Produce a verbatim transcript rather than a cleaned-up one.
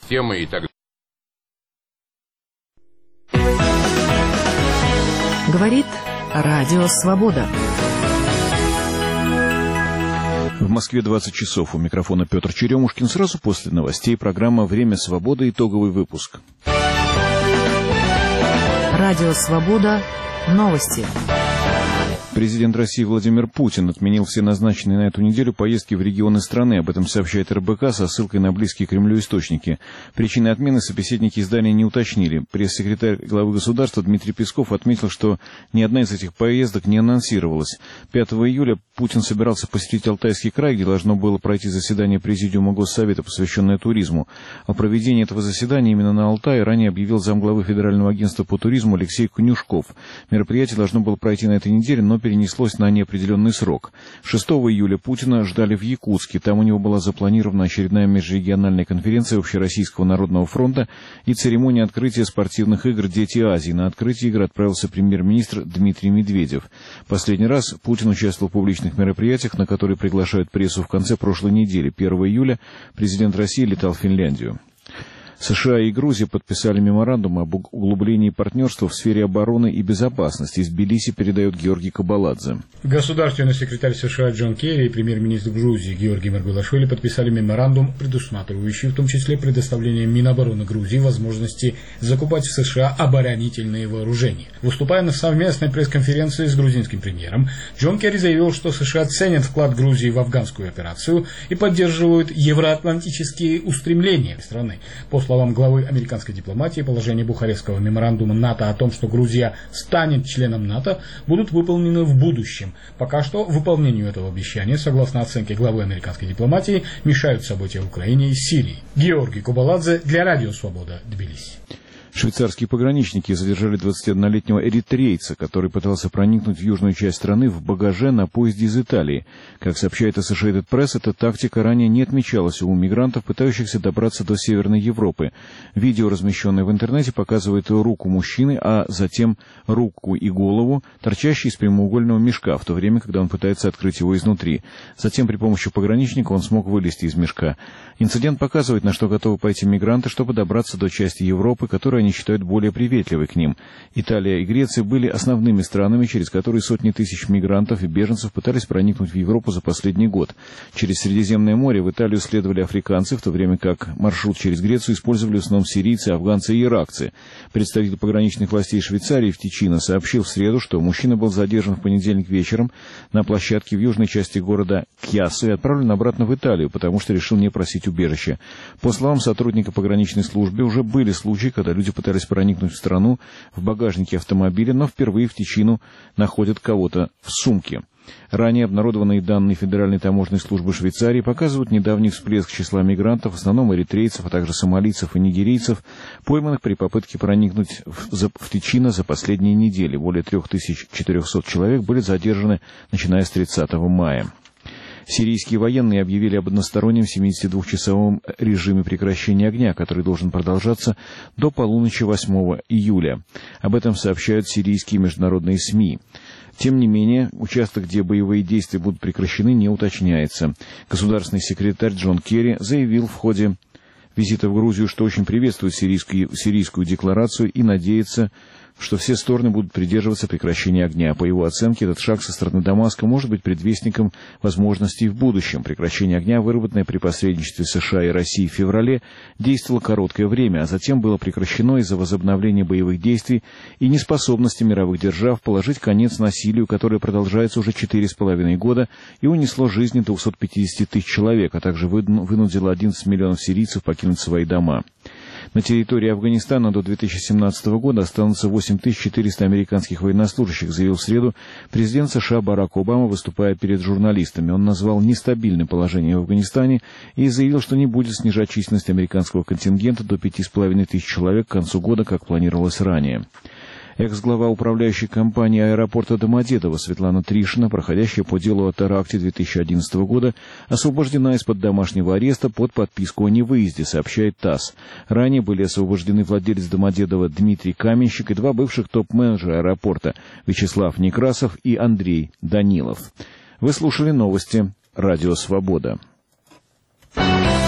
системы и так далее. Говорит Радио Свобода. В Москве двадцать часов. У микрофона Петр Черемушкин. Сразу после новостей программа «Время свободы». Итоговый выпуск. Радио Свобода. Новости. Президент России Владимир Путин отменил все назначенные на эту неделю поездки в регионы страны. Об этом сообщает эр бэ ка со ссылкой на близкие Кремлю источники. Причины отмены собеседники издания не уточнили. Пресс-секретарь главы государства Дмитрий Песков отметил, что ни одна из этих поездок не анонсировалась. пятого июля Путин собирался посетить Алтайский край, где должно было пройти заседание Президиума Госсовета, посвященное туризму. О проведении этого заседания именно на Алтае ранее объявил замглавы Федерального агентства по туризму Алексей Конюшков. Мероприятие должно было пройти на этой неделе, но перенеслось на неопределенный срок. шестого июля Путина ждали в Якутске. Там у него была запланирована очередная межрегиональная конференция Общероссийского народного фронта и церемония открытия спортивных игр «Дети Азии». На открытие игр отправился премьер-министр Дмитрий Медведев. Последний раз Путин участвовал в публичных мероприятиях, на которые приглашают прессу в конце прошлой недели. первого июля президент России летал в Финляндию. США и Грузия подписали меморандум об углублении партнерства в сфере обороны и безопасности. Из Тбилиси передает Георгий Кабаладзе. Государственный секретарь США Джон Керри и премьер-министр Грузии Георгий Маргулашвили подписали меморандум, предусматривающий в том числе предоставление Минобороны Грузии возможности закупать в США оборонительные вооружения. Выступая на совместной пресс-конференции с грузинским премьером, Джон Керри заявил, что США ценят вклад Грузии в афганскую операцию и поддерживают евроатлантические устремления страны. По словам главы американской дипломатии, положения Бухарестского меморандума НАТО о том, что Грузия станет членом НАТО, будут выполнены в будущем. Пока что выполнению этого обещания, согласно оценке главы американской дипломатии, мешают события в Украине и Сирии. Георгий Кабаладзе для Радио Свобода, Тбилиси. Швейцарские пограничники задержали двадцатиоднолетнего эритрейца, который пытался проникнуть в южную часть страны в багаже на поезде из Италии. Как сообщает Associated Press, эта тактика ранее не отмечалась у мигрантов, пытающихся добраться до Северной Европы. Видео, размещенное в интернете, показывает руку мужчины, а затем руку и голову, торчащие из прямоугольного мешка, в то время, когда он пытается открыть его изнутри. Затем при помощи пограничника он смог вылезти из мешка. Инцидент показывает, на что готовы пойти мигранты, чтобы добраться до части Европы, которую они считают более приветливой к ним. Италия и Греция были основными странами, через которые сотни тысяч мигрантов и беженцев пытались проникнуть в Европу за последний год. Через Средиземное море в Италию следовали африканцы, в то время как маршрут через Грецию использовали в основном сирийцы, афганцы и иракцы. Представитель пограничных властей Швейцарии в Тичино сообщил в среду, что мужчина был задержан в понедельник вечером на площадке в южной части города Кьяссо и отправлен обратно в Италию, потому что решил не просить убежища. По словам сотрудника пограничной службы, уже были случаи, когда люди пытались проникнуть в страну в багажнике автомобиля, но впервые в Тичино находят кого-то в сумке. Ранее обнародованные данные Федеральной таможенной службы Швейцарии показывают недавний всплеск числа мигрантов, в основном эритрейцев, а также сомалийцев и нигерийцев, пойманных при попытке проникнуть в, в Тичино за последние недели. Более три тысячи четыреста человек были задержаны, начиная с тридцатого мая. Сирийские военные объявили об одностороннем семидесятидвухчасовом режиме прекращения огня, который должен продолжаться до полуночи восьмого июля. Об этом сообщают сирийские международные СМИ. Тем не менее, участок, где боевые действия будут прекращены, не уточняется. Государственный секретарь Джон Керри заявил в ходе визита в Грузию, что очень приветствует сирийскую, сирийскую декларацию и надеется, что все стороны будут придерживаться прекращения огня. По его оценке, этот шаг со стороны Дамаска может быть предвестником возможностей в будущем. Прекращение огня, выработанное при посредничестве США и России в феврале, действовало короткое время, а затем было прекращено из-за возобновления боевых действий и неспособности мировых держав положить конец насилию, которое продолжается уже четыре с половиной года и унесло жизни двухсот пятидесяти тысяч человек, а также вынудило одиннадцать миллионов сирийцев покинуть свои дома. На территории Афганистана до две тысячи семнадцатого года останутся восемь тысяч четыреста американских военнослужащих, заявил в среду президент США Барак Обама, выступая перед журналистами. Он назвал нестабильное положение в Афганистане и заявил, что не будет снижать численность американского контингента до пяти с половиной тысяч человек к концу года, как планировалось ранее. Экс-глава управляющей компании аэропорта Домодедово Светлана Тришина, проходящая по делу о теракте две тысячи одиннадцатого года, освобождена из-под домашнего ареста под подписку о невыезде, сообщает ТАСС. Ранее были освобождены владелец Домодедова Дмитрий Каменщик и два бывших топ-менеджера аэропорта Вячеслав Некрасов и Андрей Данилов. Вы слушали новости «Радио Свобода».